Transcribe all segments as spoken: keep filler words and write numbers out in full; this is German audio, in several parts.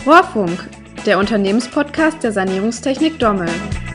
Rohrfunk, der Unternehmenspodcast der Sanierungstechnik Dommel.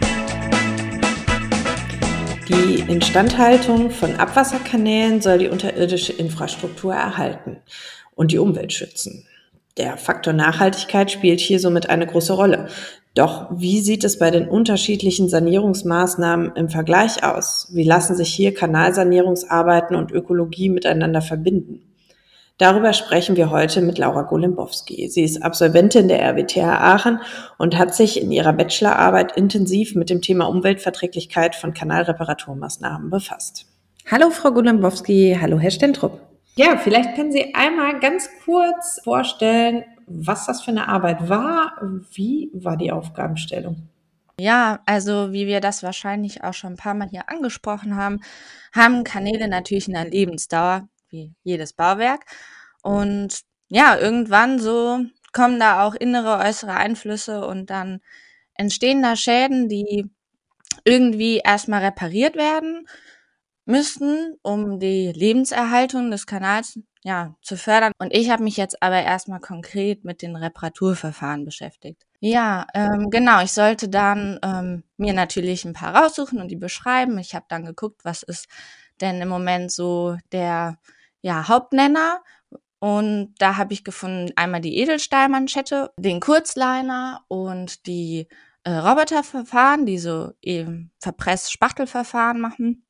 Die Instandhaltung von Abwasserkanälen soll die unterirdische Infrastruktur erhalten und die Umwelt schützen. Der Faktor Nachhaltigkeit spielt hier somit eine große Rolle. Doch wie sieht es bei den unterschiedlichen Sanierungsmaßnahmen im Vergleich aus? Wie lassen sich hier Kanalsanierungsarbeiten und Ökologie miteinander verbinden? Darüber sprechen wir heute mit Laura Golembowski. Sie ist Absolventin der R W T H Aachen und hat sich in ihrer Bachelorarbeit intensiv mit dem Thema Umweltverträglichkeit von Kanalreparaturmaßnahmen befasst. Hallo Frau Golembowski, hallo Herr Stentrup. Ja, vielleicht können Sie einmal ganz kurz vorstellen, was das für eine Arbeit war. Wie war die Aufgabenstellung? Ja, also wie wir das wahrscheinlich auch schon ein paar Mal hier angesprochen haben, haben Kanäle natürlich eine Lebensdauer, wie jedes Bauwerk. Und ja, irgendwann so kommen da auch innere, äußere Einflüsse und dann entstehen da Schäden, die irgendwie erstmal repariert werden müssten, um die Lebenserhaltung des Kanals ja zu fördern. Und ich habe mich jetzt aber erstmal konkret mit den Reparaturverfahren beschäftigt. Ja, ähm, genau, ich sollte dann ähm, mir natürlich ein paar raussuchen und die beschreiben. Ich habe dann geguckt, was ist denn im Moment so der ja, Hauptnenner. Und da habe ich gefunden einmal die Edelstahlmanschette, den Kurzliner und die äh, Roboterverfahren, die so eben Verpress-Spachtelverfahren machen.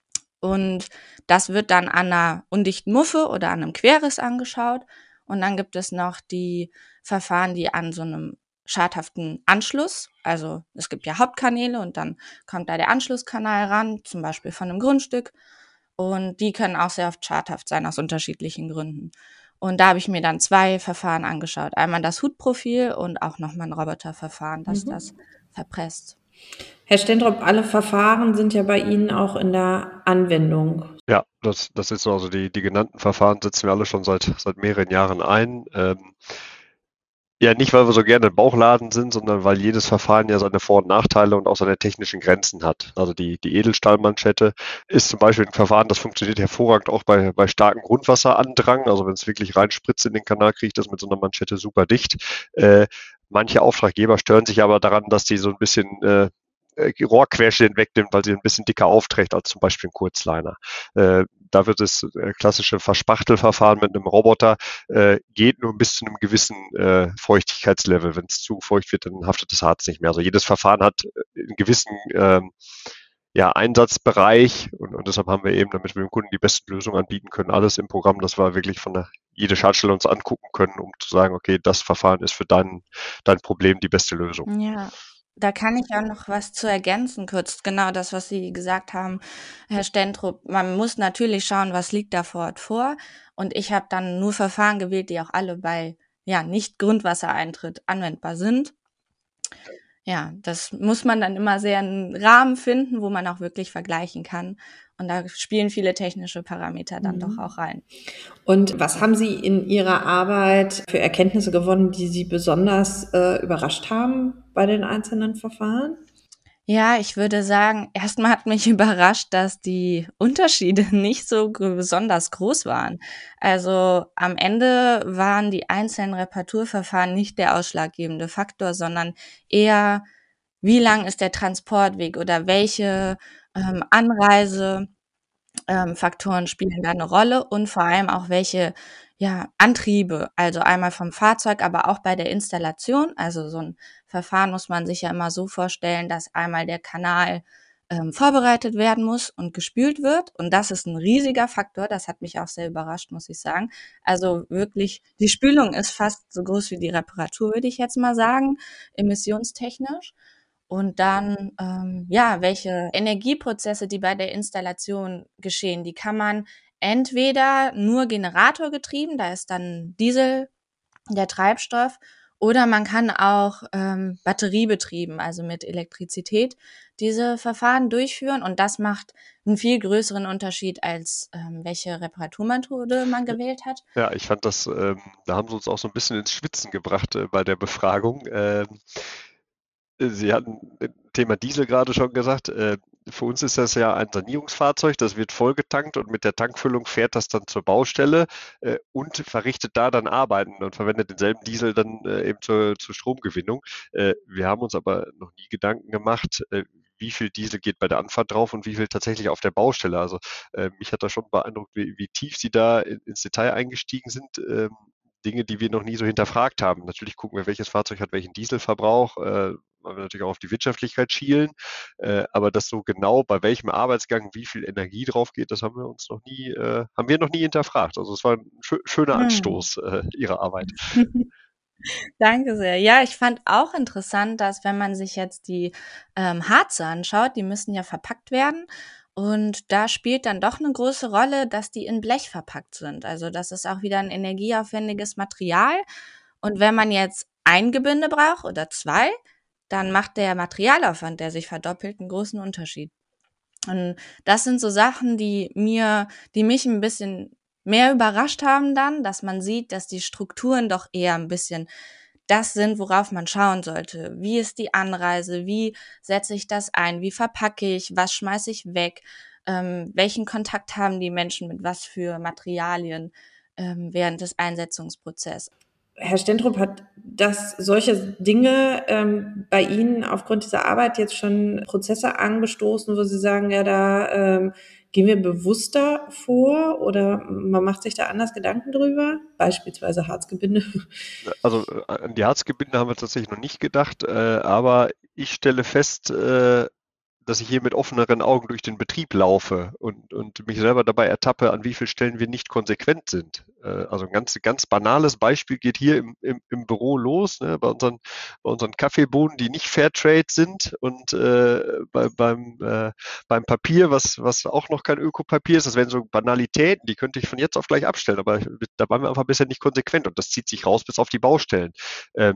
Und das wird dann an einer undichten Muffe oder an einem Querriss angeschaut. Und dann gibt es noch die Verfahren, die an so einem schadhaften Anschluss, also es gibt ja Hauptkanäle und dann kommt da der Anschlusskanal ran, zum Beispiel von einem Grundstück. Und die können auch sehr oft schadhaft sein, aus unterschiedlichen Gründen. Und da habe ich mir dann zwei Verfahren angeschaut. Einmal das Hutprofil und auch nochmal ein Roboterverfahren, das Mhm. das verpresst. Herr Stentrup, alle Verfahren sind ja bei Ihnen auch in der Anwendung. Ja, das, das ist so. Also die, die genannten Verfahren setzen wir alle schon seit, seit mehreren Jahren ein. Ähm, ja, nicht, weil wir so gerne Bauchladen sind, sondern weil jedes Verfahren ja seine Vor- und Nachteile und auch seine technischen Grenzen hat. Also die, die Edelstahlmanschette ist zum Beispiel ein Verfahren, das funktioniert hervorragend auch bei, bei starkem Grundwasserandrang. Also wenn es wirklich reinspritzt in den Kanal, kriegt das mit so einer Manschette super dicht. Äh, manche Auftraggeber stören sich aber daran, dass die so ein bisschen äh, Rohrquerschnitt wegnimmt, weil sie ein bisschen dicker aufträgt als zum Beispiel ein Kurzliner. Äh, da wird das äh, klassische Verspachtelverfahren mit einem Roboter äh, geht nur bis zu einem gewissen äh, Feuchtigkeitslevel. Wenn es zu feucht wird, dann haftet das Harz nicht mehr. Also jedes Verfahren hat einen gewissen ähm, ja, Einsatzbereich und, und deshalb haben wir eben, damit wir dem Kunden die besten Lösungen anbieten können, alles im Programm, dass wir wirklich von der jede Schadstelle uns angucken können, um zu sagen, okay, das Verfahren ist für dein, dein Problem die beste Lösung. Ja, da kann ich auch noch was zu ergänzen, kurz genau das, was Sie gesagt haben, Herr Stentrup. Man muss natürlich schauen, was liegt da vor Ort vor. Und ich habe dann nur Verfahren gewählt, die auch alle bei ja nicht Grundwassereintritt anwendbar sind. Ja, das muss man dann immer sehr einen Rahmen finden, wo man auch wirklich vergleichen kann. Und da spielen viele technische Parameter dann Mhm. doch auch rein. Und was haben Sie in Ihrer Arbeit für Erkenntnisse gewonnen, die Sie besonders äh, überrascht haben bei den einzelnen Verfahren? Ja, ich würde sagen, erstmal hat mich überrascht, dass die Unterschiede nicht so gr- besonders groß waren. Also am Ende waren die einzelnen Reparaturverfahren nicht der ausschlaggebende Faktor, sondern eher, wie lang ist der Transportweg oder welche ähm, Anreise ähm, Faktoren spielen da eine Rolle und vor allem auch welche, ja, Antriebe, also einmal vom Fahrzeug, aber auch bei der Installation. Also so ein Verfahren muss man sich ja immer so vorstellen, dass einmal der Kanal ähm, vorbereitet werden muss und gespült wird. Und das ist ein riesiger Faktor. Das hat mich auch sehr überrascht, muss ich sagen. Also wirklich, die Spülung ist fast so groß wie die Reparatur, würde ich jetzt mal sagen, emissionstechnisch. Und dann, ähm, ja, welche Energieprozesse, die bei der Installation geschehen, die kann man entweder nur generatorgetrieben, da ist dann Diesel der Treibstoff, oder man kann auch ähm, batteriebetrieben, also mit Elektrizität, diese Verfahren durchführen. Und das macht einen viel größeren Unterschied, als ähm, welche Reparaturmethode man gewählt hat. Ja, ich fand das, ähm, da haben sie uns auch so ein bisschen ins Schwitzen gebracht äh, bei der Befragung. Ähm, Sie hatten äh, Thema Diesel gerade schon gesagt. Äh, für uns ist das ja ein Sanierungsfahrzeug, das wird vollgetankt und mit der Tankfüllung fährt das dann zur Baustelle äh, und verrichtet da dann Arbeiten und verwendet denselben Diesel dann äh, eben zur, zur Stromgewinnung. Äh, wir haben uns aber noch nie Gedanken gemacht, äh, wie viel Diesel geht bei der Anfahrt drauf und wie viel tatsächlich auf der Baustelle. Also äh, mich hat da schon beeindruckt, wie, wie tief Sie da in, ins Detail eingestiegen sind. Ähm, Dinge, die wir noch nie so hinterfragt haben. Natürlich gucken wir, welches Fahrzeug hat welchen Dieselverbrauch, äh, weil wir natürlich auch auf die Wirtschaftlichkeit schielen. Äh, aber das so genau, bei welchem Arbeitsgang wie viel Energie drauf geht, das haben wir uns noch nie, äh, haben wir noch nie hinterfragt. Also es war ein schö schöner Mhm. Anstoß äh, Ihrer Arbeit. Danke sehr. Ja, ich fand auch interessant, dass wenn man sich jetzt die ähm, Harze anschaut, die müssen ja verpackt werden. Und da spielt dann doch eine große Rolle, dass die in Blech verpackt sind. Also das ist auch wieder ein energieaufwendiges Material. Und wenn man jetzt ein Gebinde braucht oder zwei, dann macht der Materialaufwand, der sich verdoppelt, einen großen Unterschied. Und das sind so Sachen, die mir, die mich ein bisschen mehr überrascht haben dann, dass man sieht, dass die Strukturen doch eher ein bisschen das sind, worauf man schauen sollte. Wie ist die Anreise? Wie setze ich das ein? Wie verpacke ich? Was schmeiße ich weg? Ähm, welchen Kontakt haben die Menschen mit was für Materialien ähm, während des Einsetzungsprozesses? Herr Stentrup, hat das solche Dinge ähm, bei Ihnen aufgrund dieser Arbeit jetzt schon Prozesse angestoßen, wo Sie sagen, ja, da ähm, gehen wir bewusster vor oder man macht sich da anders Gedanken drüber? Beispielsweise Harzgebinde. Also äh, an die Harzgebinde haben wir tatsächlich noch nicht gedacht, äh, aber ich stelle fest, äh, dass ich hier mit offeneren Augen durch den Betrieb laufe und, und mich selber dabei ertappe, an wie vielen Stellen wir nicht konsequent sind. Äh, also ein ganz, ganz banales Beispiel geht hier im, im, im Büro los, ne, bei unseren, bei unseren Kaffeebohnen, die nicht Fairtrade sind und äh, bei, beim, äh, beim Papier, was, was auch noch kein Ökopapier ist. Das wären so Banalitäten, die könnte ich von jetzt auf gleich abstellen, aber da waren wir einfach bisher nicht konsequent und das zieht sich raus bis auf die Baustellen. Ähm,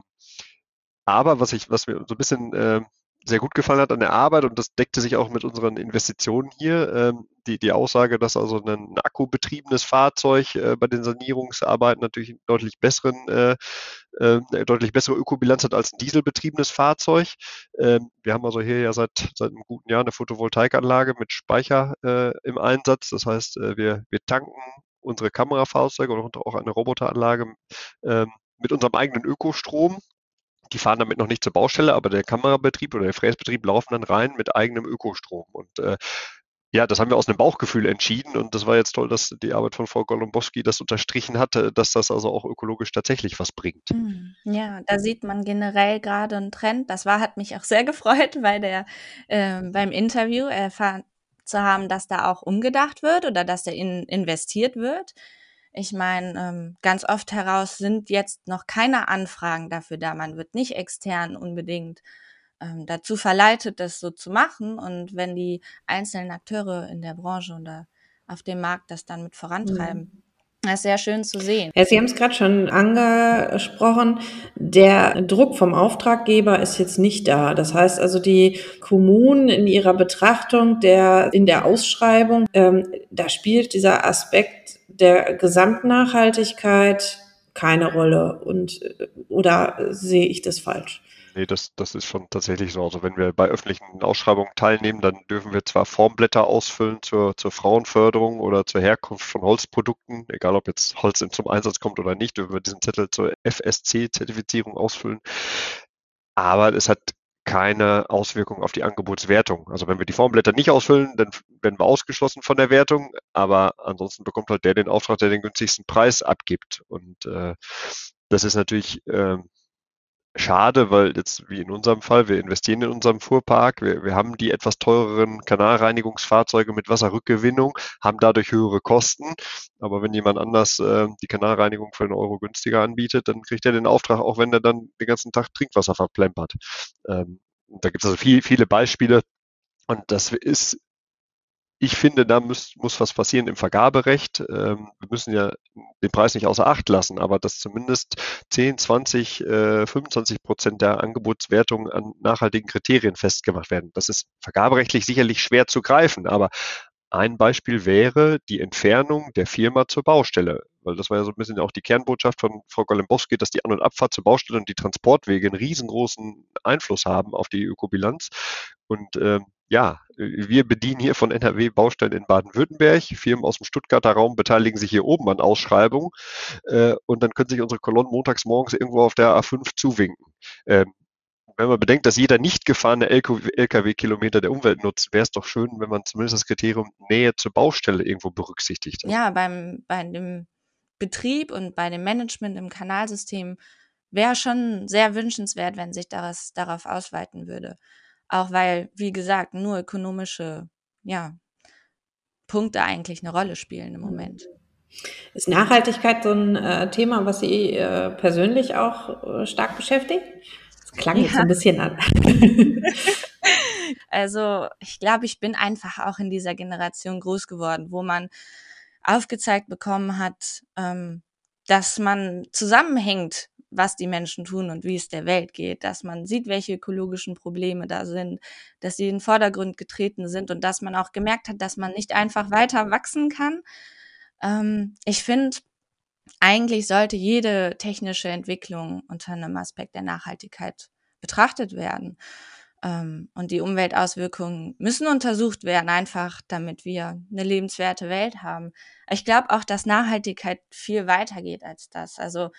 aber was ich, was mir so ein bisschen äh, sehr gut gefallen hat an der Arbeit, und das deckte sich auch mit unseren Investitionen hier, ähm, die, die Aussage, dass also ein, ein akkubetriebenes Fahrzeug äh, bei den Sanierungsarbeiten natürlich einen deutlich besseren, äh, äh, eine deutlich bessere Ökobilanz hat als ein dieselbetriebenes Fahrzeug. Ähm, wir haben also hier ja seit, seit einem guten Jahr eine Photovoltaikanlage mit Speicher äh, im Einsatz. Das heißt, äh, wir, wir tanken unsere Kamerafahrzeuge und auch eine Roboteranlage ähm, mit unserem eigenen Ökostrom. Die fahren damit noch nicht zur Baustelle, aber der Kamerabetrieb oder der Fräsbetrieb laufen dann rein mit eigenem Ökostrom. Und äh, ja, das haben wir aus einem Bauchgefühl entschieden und das war jetzt toll, dass die Arbeit von Frau Golombowski das unterstrichen hatte, dass das also auch ökologisch tatsächlich was bringt. Mhm. Ja, da sieht man generell gerade einen Trend. Das war hat mich auch sehr gefreut, bei der ähm, beim Interview erfahren zu haben, dass da auch umgedacht wird oder dass da in investiert wird. Ich meine, ähm, ganz oft heraus sind jetzt noch keine Anfragen dafür da. Man wird nicht extern unbedingt ähm, dazu verleitet, das so zu machen. Und wenn die einzelnen Akteure in der Branche oder auf dem Markt das dann mit vorantreiben, das ist sehr schön zu sehen. Ja, Sie haben es gerade schon angesprochen. Der Druck vom Auftraggeber ist jetzt nicht da. Das heißt also, die Kommunen in ihrer Betrachtung der, in der Ausschreibung, ähm, da spielt dieser Aspekt der Gesamtnachhaltigkeit keine Rolle. Und, oder sehe ich das falsch? Nee, das, das ist schon tatsächlich so. Also wenn wir bei öffentlichen Ausschreibungen teilnehmen, dann dürfen wir zwar Formblätter ausfüllen zur, zur Frauenförderung oder zur Herkunft von Holzprodukten, egal ob jetzt Holz zum Einsatz kommt oder nicht, dürfen wir diesen Zettel zur F S C-Zertifizierung ausfüllen. Aber es hat keine Auswirkung auf die Angebotswertung. Also wenn wir die Formblätter nicht ausfüllen, dann werden wir ausgeschlossen von der Wertung, aber ansonsten bekommt halt der den Auftrag, der den günstigsten Preis abgibt. Und äh, das ist natürlich äh, schade, weil jetzt wie in unserem Fall, wir investieren in unserem Fuhrpark, wir, wir haben die etwas teureren Kanalreinigungsfahrzeuge mit Wasserrückgewinnung, haben dadurch höhere Kosten. Aber wenn jemand anders äh, die Kanalreinigung für einen Euro günstiger anbietet, dann kriegt er den Auftrag, auch wenn er dann den ganzen Tag Trinkwasser verplempert. Ähm, da gibt es also viel, viele Beispiele. Und das ist, ich finde, da muss, muss was passieren im Vergaberecht. Ähm, wir müssen ja den Preis nicht außer Acht lassen, aber dass zumindest zehn, zwanzig, äh, fünfundzwanzig Prozent der Angebotswertung an nachhaltigen Kriterien festgemacht werden. Das ist vergaberechtlich sicherlich schwer zu greifen, aber ein Beispiel wäre die Entfernung der Firma zur Baustelle, weil das war ja so ein bisschen auch die Kernbotschaft von Frau Golembowski, dass die An- und Abfahrt zur Baustelle und die Transportwege einen riesengroßen Einfluss haben auf die Ökobilanz. Und ähm, ja, wir bedienen hier von N R W Baustellen in Baden-Württemberg. Firmen aus dem Stuttgarter Raum beteiligen sich hier oben an Ausschreibungen äh, und dann können sich unsere Kolonnen montags morgens irgendwo auf der A fünf zuwinken. Ähm, wenn man bedenkt, dass jeder nicht gefahrene L K W-Kilometer der Umwelt nutzt, wäre es doch schön, wenn man zumindest das Kriterium Nähe zur Baustelle irgendwo berücksichtigt. Ja, beim, bei dem Betrieb und bei dem Management im Kanalsystem wäre schon sehr wünschenswert, wenn sich das darauf ausweiten würde. Auch weil, wie gesagt, nur ökonomische, ja, Punkte eigentlich eine Rolle spielen im Moment. Ist Nachhaltigkeit so ein äh, Thema, was Sie äh, persönlich auch äh, stark beschäftigt? Das klang jetzt so ein bisschen an. Also ich glaube, ich bin einfach auch in dieser Generation groß geworden, wo man aufgezeigt bekommen hat, ähm, dass man zusammenhängt, was die Menschen tun und wie es der Welt geht, dass man sieht, welche ökologischen Probleme da sind, dass sie in den Vordergrund getreten sind und dass man auch gemerkt hat, dass man nicht einfach weiter wachsen kann. Ähm, ich finde, eigentlich sollte jede technische Entwicklung unter einem Aspekt der Nachhaltigkeit betrachtet werden. Ähm, und die Umweltauswirkungen müssen untersucht werden, einfach damit wir eine lebenswerte Welt haben. Ich glaube auch, dass Nachhaltigkeit viel weiter geht als das. Also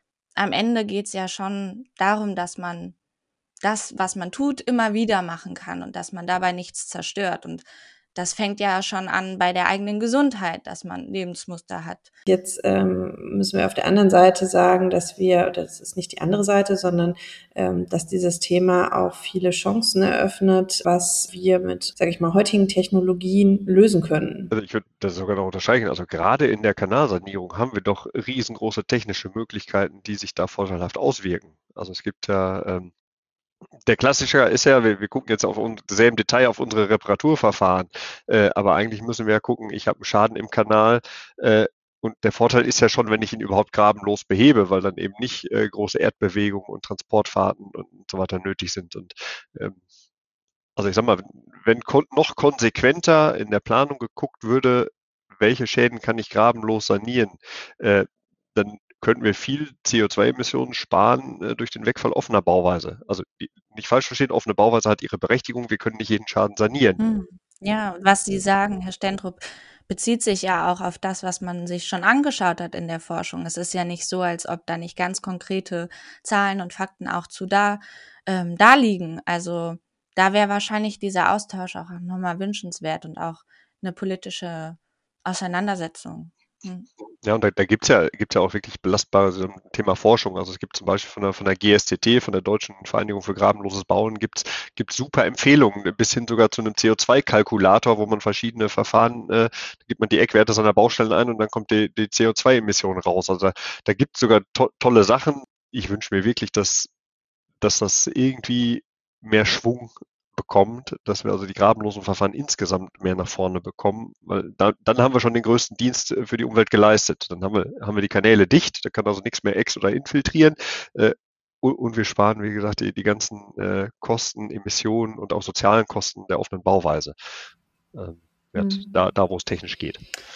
am Ende geht es ja schon darum, dass man das, was man tut, immer wieder machen kann und dass man dabei nichts zerstört. Und das fängt ja schon an bei der eigenen Gesundheit, dass man Lebensmuster hat. Jetzt ähm, müssen wir auf der anderen Seite sagen, dass wir, das ist nicht die andere Seite, sondern ähm, dass dieses Thema auch viele Chancen eröffnet, was wir mit, sage ich mal, heutigen Technologien lösen können. Also ich würde das sogar noch unterscheiden. Also gerade in der Kanalsanierung haben wir doch riesengroße technische Möglichkeiten, die sich da vorteilhaft auswirken. Also es gibt ja ähm, der Klassiker ist ja, wir, wir gucken jetzt auf un- sehr im Detail auf unsere Reparaturverfahren, äh, aber eigentlich müssen wir ja gucken, ich habe einen Schaden im Kanal äh, und der Vorteil ist ja schon, wenn ich ihn überhaupt grabenlos behebe, weil dann eben nicht äh, große Erdbewegungen und Transportfahrten und so weiter nötig sind. Und ähm, also ich sag mal, wenn kon noch konsequenter in der Planung geguckt würde, welche Schäden kann ich grabenlos sanieren, äh, dann könnten wir viel C O zwei Emissionen sparen äh, durch den Wegfall offener Bauweise. Also die, nicht falsch verstehen, offene Bauweise hat ihre Berechtigung, wir können nicht jeden Schaden sanieren. Hm. Ja, was Sie sagen, Herr Stentrup, bezieht sich ja auch auf das, was man sich schon angeschaut hat in der Forschung. Es ist ja nicht so, als ob da nicht ganz konkrete Zahlen und Fakten auch zu da, ähm, da liegen. Also da wäre wahrscheinlich dieser Austausch auch nochmal wünschenswert und auch eine politische Auseinandersetzung. Hm. Ja, und da, da gibt's ja, gibt's ja auch wirklich belastbare so ein Thema Forschung. Also es gibt zum Beispiel von der, von der G S T T, von der Deutschen Vereinigung für grabenloses Bauen, gibt's gibt's super Empfehlungen, bis hin sogar zu einem C O zwei Kalkulator, wo man verschiedene Verfahren, äh, da gibt man die Eckwerte seiner Baustellen ein und dann kommt die, die C O zwei Emission raus. Also da, da gibt's sogar to tolle Sachen. Ich wünsche mir wirklich, dass, dass das irgendwie mehr Schwung bekommt, dass wir also die grabenlosen Verfahren insgesamt mehr nach vorne bekommen, weil da, dann haben wir schon den größten Dienst für die Umwelt geleistet. Dann haben wir, haben wir die Kanäle dicht, da kann also nichts mehr ex- oder infiltrieren äh, und, und wir sparen, wie gesagt, die, die ganzen äh, Kosten, Emissionen und auch sozialen Kosten der offenen Bauweise, ähm, ja, Mhm. da, da wo es technisch geht.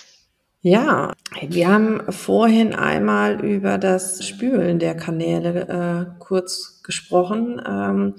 Ja, wir haben vorhin einmal über das Spülen der Kanäle äh, kurz gesprochen. Ähm,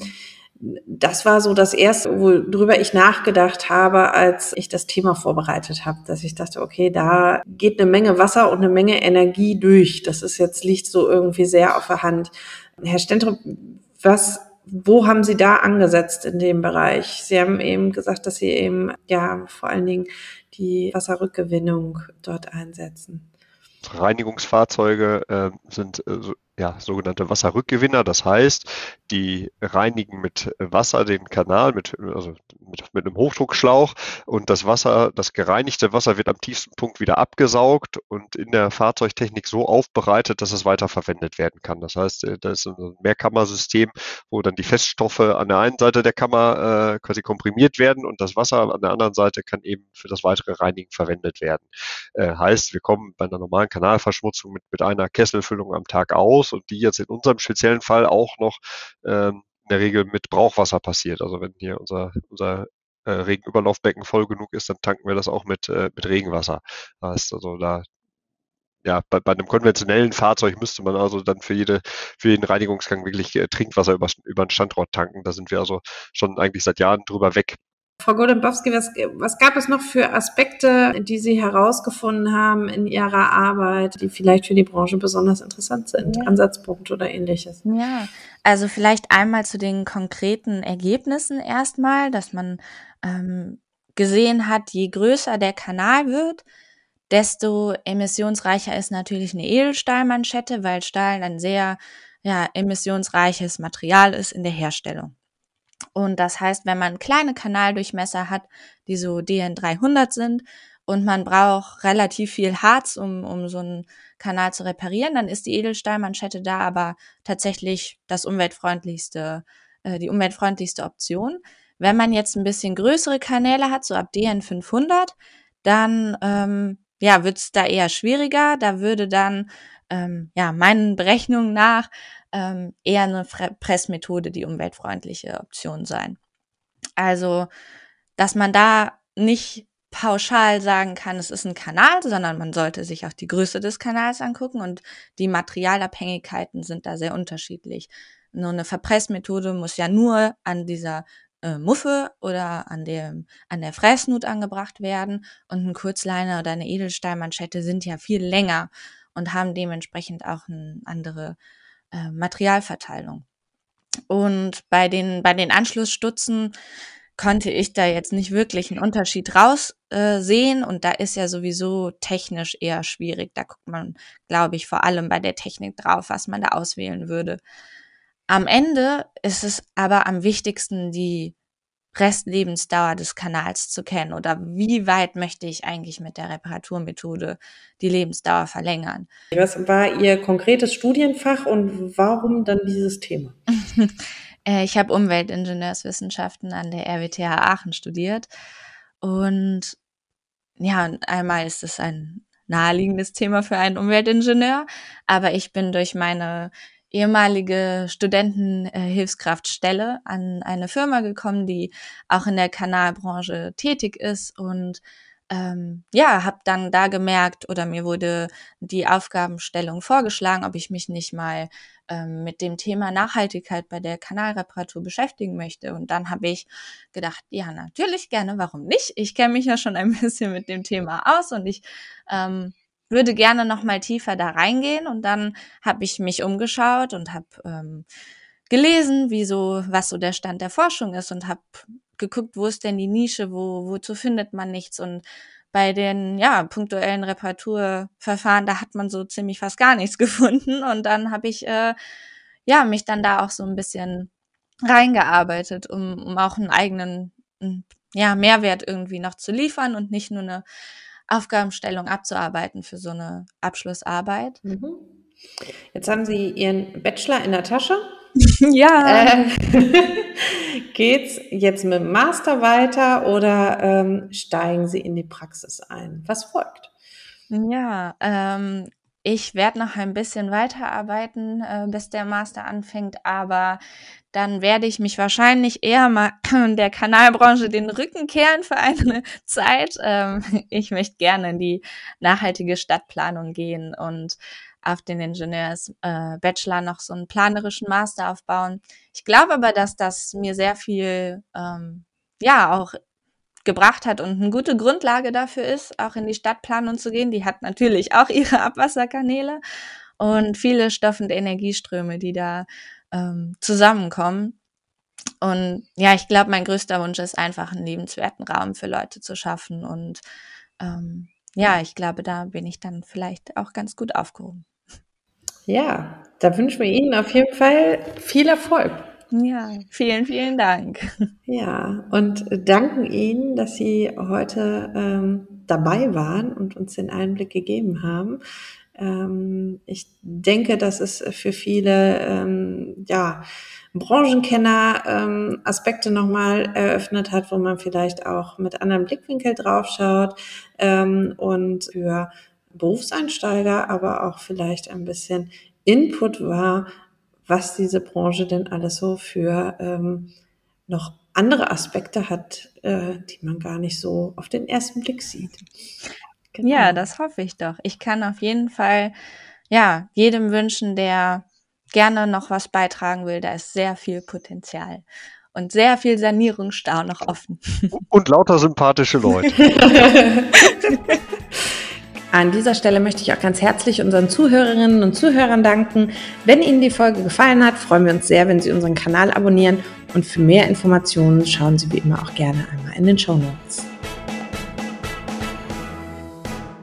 das war so das Erste, worüber ich nachgedacht habe, als ich das Thema vorbereitet habe, dass ich dachte, okay, da geht eine Menge Wasser und eine Menge Energie durch. Das ist jetzt, liegt so irgendwie sehr auf der Hand. Herr Stentrup, was, wo haben Sie da angesetzt in dem Bereich? Sie haben eben gesagt, dass Sie eben, ja, vor allen Dingen die Wasserrückgewinnung dort einsetzen. Reinigungsfahrzeuge äh, sind äh, so, ja, sogenannte Wasserrückgewinner. Das heißt, die reinigen mit Wasser den Kanal, mit, also mit, mit einem Hochdruckschlauch und das Wasser, das gereinigte Wasser wird am tiefsten Punkt wieder abgesaugt und in der Fahrzeugtechnik so aufbereitet, dass es weiterverwendet werden kann. Das heißt, äh, da ist so ein Mehrkammersystem, wo dann die Feststoffe an der einen Seite der Kammer äh, quasi komprimiert werden und das Wasser an der anderen Seite kann eben für das weitere Reinigen verwendet werden. Äh, heißt, wir kommen bei einer normalen Kanalverschmutzung mit, mit einer Kesselfüllung am Tag aus und die jetzt in unserem speziellen Fall auch noch ähm, in der Regel mit Brauchwasser passiert. Also wenn hier unser, unser äh, Regenüberlaufbecken voll genug ist, dann tanken wir das auch mit, äh, mit Regenwasser. Heißt also da ja, bei, bei einem konventionellen Fahrzeug müsste man also dann für jede, für jeden Reinigungsgang wirklich äh, Trinkwasser über, über den Standort tanken. Da sind wir also schon eigentlich seit Jahren drüber weg. Frau Golembowski, was, was gab es noch für Aspekte, die Sie herausgefunden haben in Ihrer Arbeit, die vielleicht für die Branche besonders interessant sind? Ja. Ansatzpunkte oder Ähnliches? Ja, also vielleicht einmal zu den konkreten Ergebnissen erstmal, dass man ähm, gesehen hat, je größer der Kanal wird, desto emissionsreicher ist natürlich eine Edelstahlmanschette, weil Stahl ein sehr ja, emissionsreiches Material ist in der Herstellung. Und das heißt, wenn man kleine Kanaldurchmesser hat, die so D N dreihundert sind und man braucht relativ viel Harz, um, um so einen Kanal zu reparieren, dann ist die Edelstahlmanschette da aber tatsächlich das umweltfreundlichste, äh, die umweltfreundlichste Option. Wenn man jetzt ein bisschen größere Kanäle hat, so ab D N fünfhundert, dann ähm, ja, wird es da eher schwieriger. Da würde dann ähm, ja meinen Berechnungen nach ähm, eher eine Fre- Pressmethode die umweltfreundliche Option sein. Also, dass man da nicht pauschal sagen kann, es ist ein Kanal, sondern man sollte sich auch die Größe des Kanals angucken und die Materialabhängigkeiten sind da sehr unterschiedlich. Nur eine Verpressmethode muss ja nur an dieser äh, Muffe oder an dem an der Fräsnut angebracht werden und ein Kurzliner oder eine Edelstahlmanschette sind ja viel länger und haben dementsprechend auch eine andere äh, Materialverteilung. Und bei den bei den Anschlussstutzen konnte ich da jetzt nicht wirklich einen Unterschied raus äh, sehen und da ist ja sowieso technisch eher schwierig. Da guckt man, glaube ich, vor allem bei der Technik drauf, was man da auswählen würde. Am Ende ist es aber am wichtigsten, die Restlebensdauer des Kanals zu kennen oder wie weit möchte ich eigentlich mit der Reparaturmethode die Lebensdauer verlängern. Was war Ihr konkretes Studienfach und warum dann dieses Thema? Äh, Ich habe Umweltingenieurswissenschaften an der R W T H Aachen studiert und ja, einmal ist es ein naheliegendes Thema für einen Umweltingenieur, aber ich bin durch meine ehemalige Studentenhilfskraftstelle an eine Firma gekommen, die auch in der Kanalbranche tätig ist und ähm, ja, habe dann da gemerkt oder mir wurde die Aufgabenstellung vorgeschlagen, ob ich mich nicht mal ähm, mit dem Thema Nachhaltigkeit bei der Kanalreparatur beschäftigen möchte. Und dann habe ich gedacht, ja, natürlich gerne, warum nicht? Ich kenne mich ja schon ein bisschen mit dem Thema aus und ich ähm, würde gerne noch mal tiefer da reingehen. Und dann habe ich mich umgeschaut und habe ähm, gelesen, wie so, was so der Stand der Forschung ist und habe geguckt, wo ist denn die Nische, wo, wozu findet man nichts und bei den ja punktuellen Reparaturverfahren, da hat man so ziemlich fast gar nichts gefunden und dann habe ich äh, ja mich dann da auch so ein bisschen reingearbeitet, um, um auch einen eigenen ja Mehrwert irgendwie noch zu liefern und nicht nur eine Aufgabenstellung abzuarbeiten für so eine Abschlussarbeit. Mhm. Jetzt haben Sie Ihren Bachelor in der Tasche. Ja. Äh, geht's jetzt mit dem Master weiter oder ähm, steigen Sie in die Praxis ein? Was folgt? Ja, ähm, ich werde noch ein bisschen weiterarbeiten, äh, bis der Master anfängt, aber dann werde ich mich wahrscheinlich eher mal der Kanalbranche den Rücken kehren für eine Zeit. Ähm, ich möchte gerne in die nachhaltige Stadtplanung gehen und auf den Ingenieurs-Bachelor noch so einen planerischen Master aufbauen. Ich glaube aber, dass das mir sehr viel, ähm, ja, auch gebracht hat und eine gute Grundlage dafür ist, auch in die Stadtplanung zu gehen. Die hat natürlich auch ihre Abwasserkanäle und viele Stoff- und Energieströme, die da ähm, zusammenkommen. Und ja, ich glaube, mein größter Wunsch ist einfach, einen lebenswerten Raum für Leute zu schaffen. Und ähm, ja, ich glaube, da bin ich dann vielleicht auch ganz gut aufgehoben. Ja, da wünschen wir Ihnen auf jeden Fall viel Erfolg. Ja, vielen, vielen Dank. Ja, und danken Ihnen, dass Sie heute ähm, dabei waren und uns den Einblick gegeben haben. Ähm, ich denke, dass es für viele ähm, ja, Branchenkenner ähm, Aspekte nochmal eröffnet hat, wo man vielleicht auch mit anderem Blickwinkel draufschaut ähm, und für Berufseinsteiger aber auch vielleicht ein bisschen Input war, was diese Branche denn alles so für ähm, noch andere Aspekte hat, äh, die man gar nicht so auf den ersten Blick sieht. Genau. Ja, das hoffe ich doch. Ich kann auf jeden Fall ja jedem wünschen, der gerne noch was beitragen will, da ist sehr viel Potenzial. und sehr viel Sanierungsstau noch offen. Und lauter sympathische Leute. An dieser Stelle möchte ich auch ganz herzlich unseren Zuhörerinnen und Zuhörern danken. Wenn Ihnen die Folge gefallen hat, freuen wir uns sehr, wenn Sie unseren Kanal abonnieren. Und für mehr Informationen schauen Sie wie immer auch gerne einmal in den Shownotes.